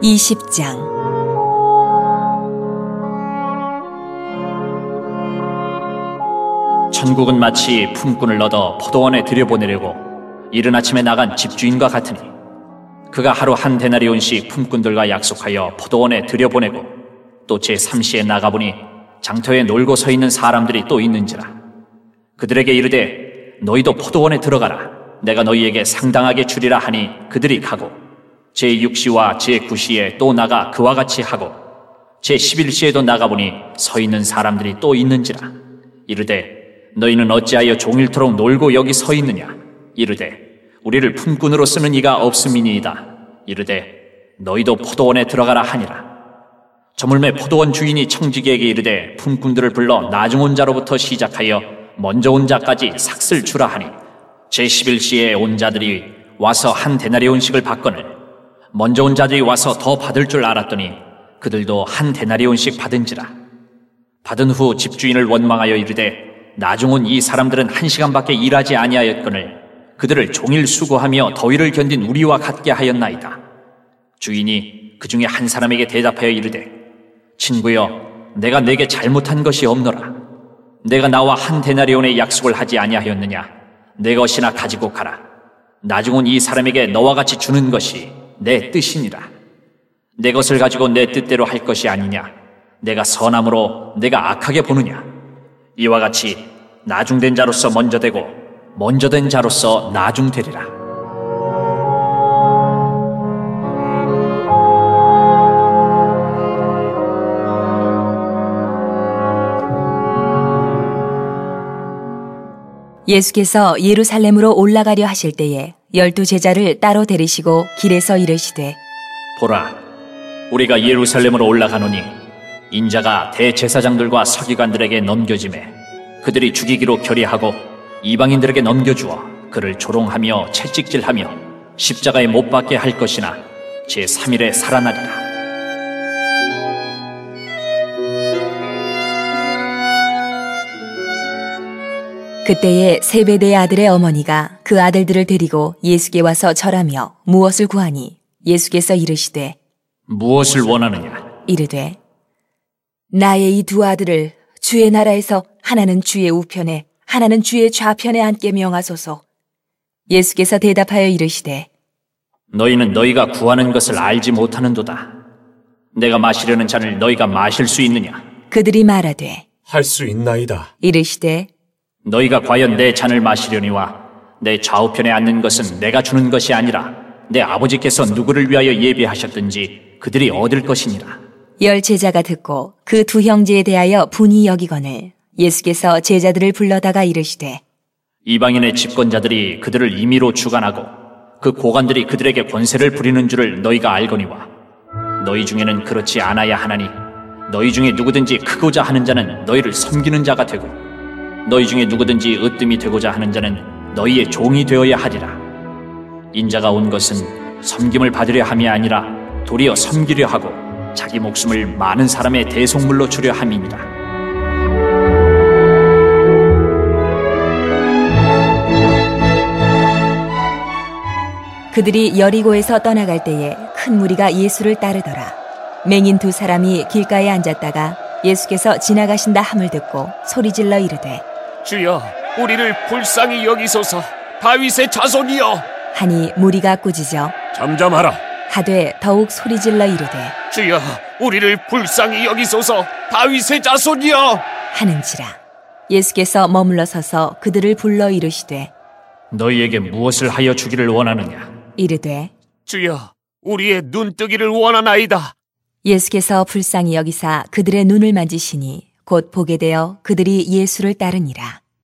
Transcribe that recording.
20장 천국은 마치 품꾼을 얻어 포도원에 들여보내려고 이른 아침에 나간 집주인과 같으니 그가 하루 한 데나리온씩 품꾼들과 약속하여 포도원에 들여보내고 또 제3시에 나가보니 장터에 놀고 서 있는 사람들이 또 있는지라. 그들에게 이르되 너희도 포도원에 들어가라. 내가 너희에게 상당하게 주리라 하니 그들이 가고 제6시와 제9시에 또 나가 그와 같이 하고 제11시에도 나가보니 서 있는 사람들이 또 있는지라. 이르되 너희는 어찌하여 종일토록 놀고 여기 서 있느냐. 이르되 우리를 품꾼으로 쓰는 이가 없음이니이다. 이르되 너희도 포도원에 들어가라 하니라. 저물매 포도원 주인이 청지기에게 이르되 품꾼들을 불러 나중 온 자로부터 시작하여 먼저 온 자까지 삭슬 주라 하니 제11시에 온 자들이 와서 한 데나리온씩을 받거늘 먼저 온 자들이 와서 더 받을 줄 알았더니 그들도 한 데나리온씩 받은지라. 받은 후 집주인을 원망하여 이르되 나중 온 이 사람들은 1시간밖에 일하지 아니하였거늘 그들을 종일 수고하며 더위를 견딘 우리와 같게 하였나이다. 주인이 그 중에 한 사람에게 대답하여 이르되 친구여, 내가 내게 잘못한 것이 없노라. 내가 나와 한 데나리온의 약속을 하지 아니하였느냐. 내 것이나 가지고 가라. 나중 온 이 사람에게 너와 같이 주는 것이 내 뜻이니라. 내 것을 가지고 내 뜻대로 할 것이 아니냐. 내가 선함으로 내가 악하게 보느냐. 이와 같이 나중된 자로서 먼저 되고 먼저 된 자로서 나중되리라. 예수께서 예루살렘으로 올라가려 하실 때에 12 제자를 따로 데리시고 길에서 이르시되 보라, 우리가 예루살렘으로 올라가노니 인자가 대제사장들과 서기관들에게 넘겨지매 그들이 죽이기로 결의하고 이방인들에게 넘겨주어 그를 조롱하며 채찍질하며 십자가에 못 박게 할 것이나 제3일에 살아나리라. 그때에 세베대의 아들의 어머니가 그 아들들을 데리고 예수께 와서 절하며 무엇을 구하니 예수께서 이르시되 무엇을 원하느냐. 이르되 나의 이 두 아들을 주의 나라에서 하나는 주의 우편에 하나는 주의 좌편에 앉게 명하소서. 예수께서 대답하여 이르시되 너희는 너희가 구하는 것을 알지 못하는도다. 내가 마시려는 잔을 너희가 마실 수 있느냐. 그들이 말하되 할 수 있나이다. 이르시되 너희가 과연 내 잔을 마시려니와 내 좌우편에 앉는 것은 내가 주는 것이 아니라 내 아버지께서 누구를 위하여 예비하셨든지 그들이 얻을 것이니라. 10 제자가 듣고 그 두 형제에 대하여 분이 여기거늘 예수께서 제자들을 불러다가 이르시되 이방인의 집권자들이 그들을 임의로 주관하고 그 고관들이 그들에게 권세를 부리는 줄을 너희가 알거니와 너희 중에는 그렇지 않아야 하나니 너희 중에 누구든지 크고자 하는 자는 너희를 섬기는 자가 되고 너희 중에 누구든지 으뜸이 되고자 하는 자는 너희의 종이 되어야 하리라. 인자가 온 것은 섬김을 받으려 함이 아니라 도리어 섬기려 하고 자기 목숨을 많은 사람의 대속물로 주려 함이니라. 그들이 여리고에서 떠나갈 때에 큰 무리가 예수를 따르더라. 맹인 2 사람이 길가에 앉았다가 예수께서 지나가신다 함을 듣고 소리질러 이르되 주여, 우리를 불쌍히 여기소서. 다윗의 자손이여. 하니 무리가 꾸짖어 잠잠하라. 하되 더욱 소리질러 이르되 주여, 우리를 불쌍히 여기소서. 다윗의 자손이여. 하는지라. 예수께서 머물러 서서 그들을 불러 이르시되 너희에게 무엇을 하여 주기를 원하느냐. 이르되 주여, 우리의 눈뜨기를 원하나이다. 예수께서 불쌍히 여기사 그들의 눈을 만지시니 곧 보게 되어 그들이 예수를 따르니라.